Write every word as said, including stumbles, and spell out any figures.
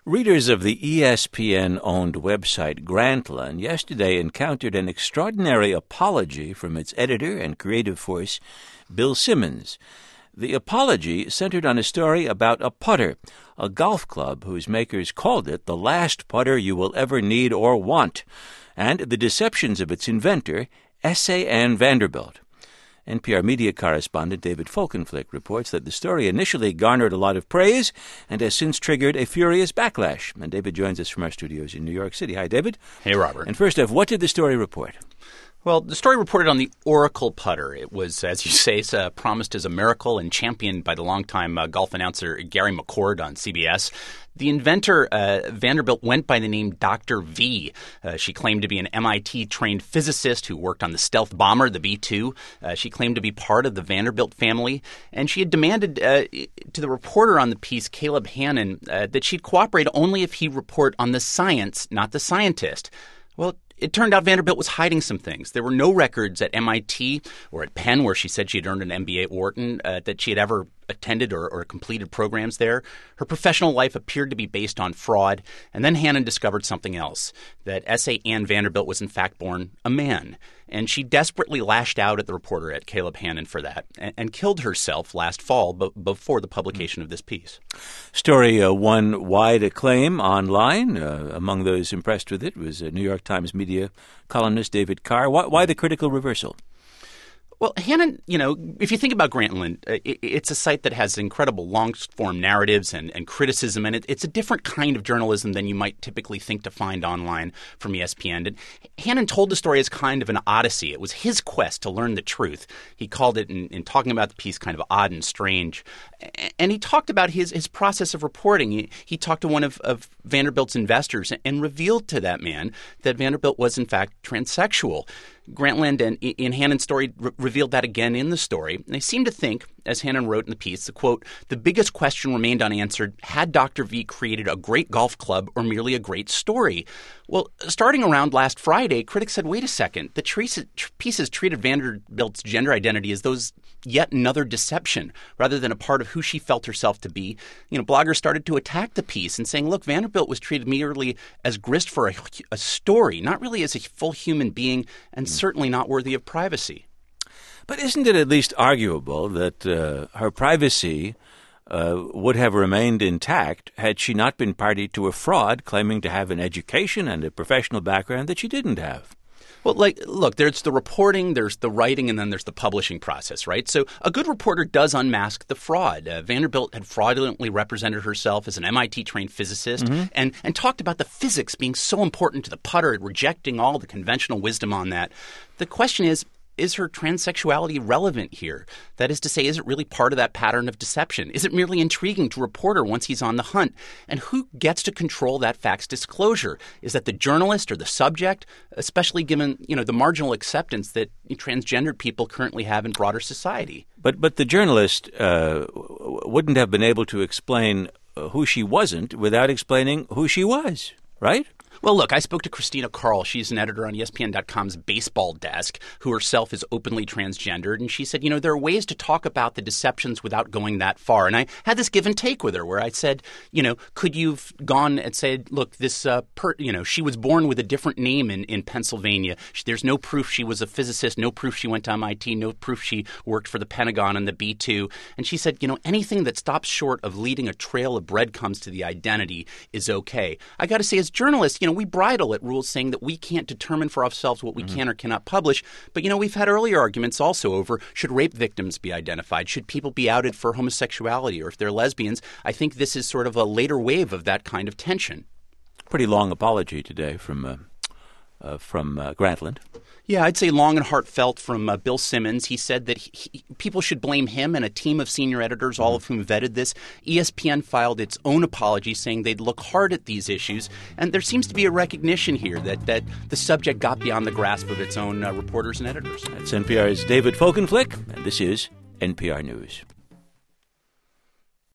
Readers of the E S P N-owned website Grantland yesterday encountered an extraordinary apology from its editor and creative force, Bill Simmons. The apology centered on a story about a putter, a golf club whose makers called it the last putter you will ever need or want, and the deceptions of its inventor, S A Ann Vanderbilt. N P R media correspondent David Folkenflik reports that the story initially garnered a lot of praise and has since triggered a furious backlash. And David joins us from our studios in New York City. Hi, David. Hey, Robert. And first off, what did the story report? Well, the story reported on the Oracle putter. It was, as you say, uh, promised as a miracle and championed by the longtime uh, golf announcer Gary McCord on C B S. The inventor, uh, Vanderbilt, went by the name Doctor V. Uh, she claimed to be an M I T-trained physicist who worked on the stealth bomber, the B two. Uh, she claimed to be part of the Vanderbilt family, and she had demanded uh, to the reporter on the piece, Caleb Hannon, uh, that she'd cooperate only if he report on the science, not the scientist. Well, it turned out Vanderbilt was hiding some things. There were no records at M I T or at Penn, where she said she had earned an M B A at Wharton, uh, that she had ever attended or, or completed programs there. Her professional life appeared to be based on fraud. And then Hannon discovered something else, that S A Ann Vanderbilt was in fact born a man. And she desperately lashed out at the reporter, at Caleb Hannon, for that, and, and killed herself last fall b- before the publication of this piece. Story uh, won wide acclaim online. Uh, among those impressed with it was uh, New York Times media columnist David Carr. Why, why the critical reversal? Well, Hannon, you know, if you think about Grantland, it, it's a site that has incredible long-form narratives and, and criticism, and it, it's a different kind of journalism than you might typically think to find online from E S P N. And Hannon told the story as kind of an odyssey. It was his quest to learn the truth. He called it, in, in talking about the piece, kind of odd and strange. And he talked about his, his process of reporting. He, he talked to one of, of Vanderbilt's investors and, and revealed to that man that Vanderbilt was, in fact, transsexual. Grantland and in Hannon's story re- revealed that again in the story. And they seem to think, as Hannon wrote in the piece, the quote, "The biggest question remained unanswered. Had Doctor V created a great golf club or merely a great story?" Well, starting around last Friday, critics said, wait a second, the tre- pieces treated Vanderbilt's gender identity as those yet another deception rather than a part of who she felt herself to be. You know, bloggers started to attack the piece and saying, look, Vanderbilt was treated merely as grist for a, a story, not really as a full human being, and mm. certainly not worthy of privacy. But isn't it at least arguable that uh, her privacy uh, would have remained intact had she not been party to a fraud claiming to have an education and a professional background that she didn't have? Well, like, look, there's the reporting, there's the writing, and then there's the publishing process, right? So a good reporter does unmask the fraud. Uh, Vanderbilt had fraudulently represented herself as an M I T-trained physicist mm-hmm. and, and talked about the physics being so important to the putter, rejecting all the conventional wisdom on that. The question is, is her transsexuality relevant here? That is to say, is it really part of that pattern of deception? Is it merely intriguing to a reporter once he's on the hunt? And who gets to control that fact's disclosure? Is that the journalist or the subject, especially given, you know, the marginal acceptance that transgendered people currently have in broader society? But but the journalist uh, wouldn't have been able to explain who she wasn't without explaining who she was, right? Well, look, I spoke to Christina Carl. She's an editor on E S P N dot com's baseball desk who herself is openly transgendered. And she said, you know, there are ways to talk about the deceptions without going that far. And I had this give and take with her where I said, you know, could you've gone and said, look, this, uh, per, you know, she was born with a different name in, in Pennsylvania. She, there's no proof she was a physicist, no proof she went to M I T, no proof she worked for the Pentagon and the B two. And she said, you know, anything that stops short of leading a trail of breadcrumbs to the identity is okay. I got to say, as journalists, you know, we bridle at rules saying that we can't determine for ourselves what we mm-hmm. can or cannot publish. But, you know, we've had earlier arguments also over should rape victims be identified? Should people be outed for homosexuality? Or if they're lesbians? I think this is sort of a later wave of that kind of tension. Pretty long apology today from uh, uh, from uh, Grantland. Yeah, I'd say long and heartfelt from uh, Bill Simmons. He said that he, he, people should blame him and a team of senior editors, all of whom vetted this. E S P N filed its own apology saying they'd look hard at these issues. And there seems to be a recognition here that, that the subject got beyond the grasp of its own uh, reporters and editors. That's N P R's David Folkenflik, and this is N P R News.